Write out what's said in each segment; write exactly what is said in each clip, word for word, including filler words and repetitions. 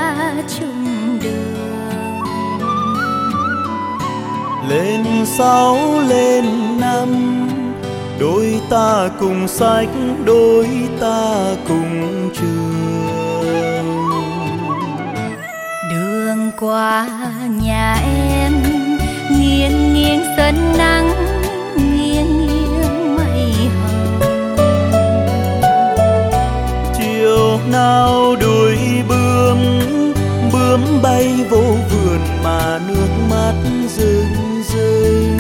ta chung đường. Lên sáu lên năm, đôi ta cùng sách, đôi ta cùng trường. Đường qua nhà em nghiêng nghiêng sân nắng, nghiêng nghiêng mây hồng. Chiều nào đuổi bướm, bướm bay vô vườn mà nước mắt rưng rưng.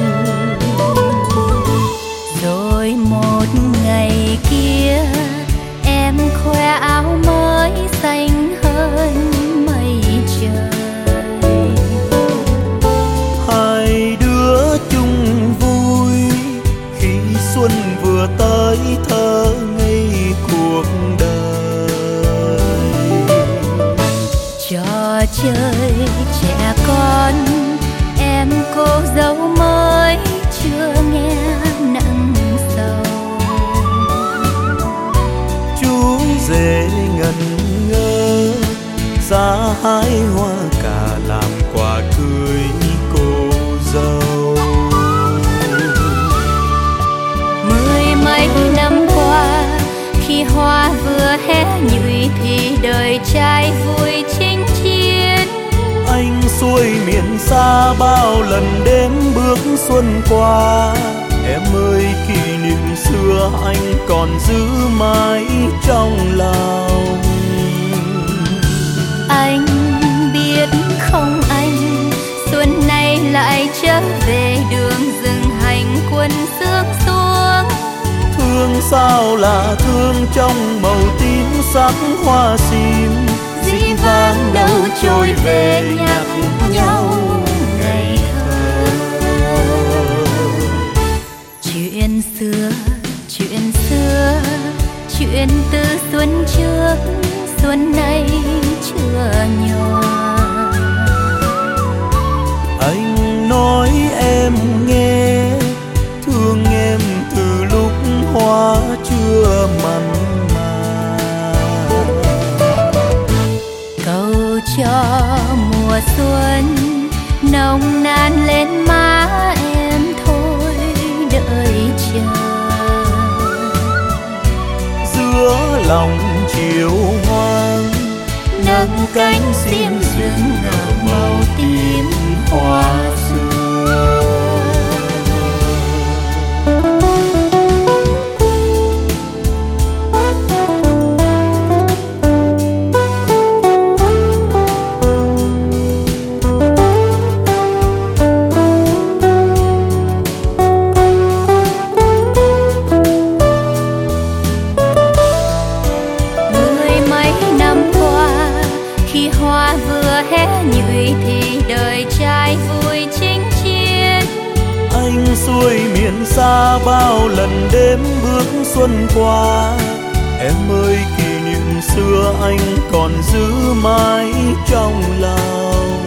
Rồi một ngày kia em khoe áo mới xanh hơn mây trời. Hai đứa chung vui khi xuân vừa tới thơ ngây cuộc đời. Trò chơi trẻ con em cô dâu mới chưa nghe nặng sầu. Chú rể ngẩn ngơ ra hái hoa cà làm quà cưới cô dâu. Mười mấy năm qua khi hoa vừa hé nhụy thì đời trai vui chinh chiến. Anh xuôi miền xa bao lần đêm bước xuân qua. Em ơi kỷ niệm xưa anh còn giữ mãi trong lòng. Anh biết không anh, xuân nay lại trở về đường rừng hành quân sương xuống. Thương sao là thương trong màu tím sắc hoa sim, dĩ vãng đâu trôi về nhắc nhau ngày thơ. Chuyện xưa, chuyện xưa, chuyện từ xuân trước, xuân nay chưa nhòa. Anh nói em nghe, thương em từ lúc hoa chưa mặn mà. Cầu cho mùa xuân nồng nàn lên má em thôi đợi chờ. Giữa lòng chiều hoang nâng cánh sim rừng nở màu tím hoa xưa. Thì đời trai vui chinh chiến. Anh xuôi miền xa bao lần đêm bước xuân qua. Em ơi kỷ niệm xưa anh còn giữ mãi trong lòng.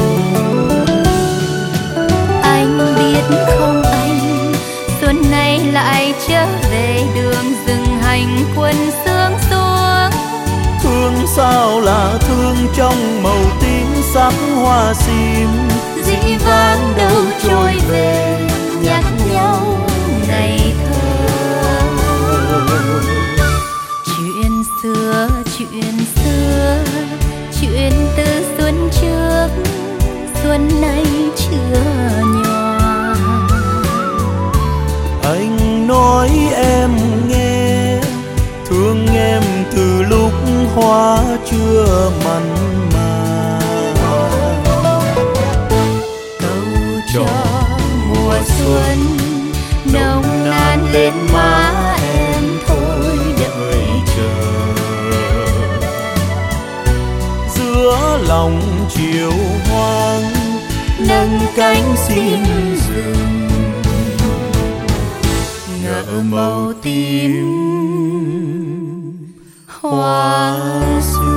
Anh biết không anh, xuân nay lại trở về đường rừng hành quân sương xuống. Thương sao là thương trong màu tím sắc hoa sim, dĩ vãng đâu trôi về nhắc nhau ngày thơ. Chuyện xưa, chuyện xưa, chuyện từ xuân trước, xuân nay chưa nhòa. Anh nói em nghe, thương em từ lúc hoa chưa mặn mà. Cầu cho mùa xuân nồng nàn lên má em thôi đợi chờ. Giữa lòng chiều hoang nâng cánh sim rừng nở màu tím hoa xưa.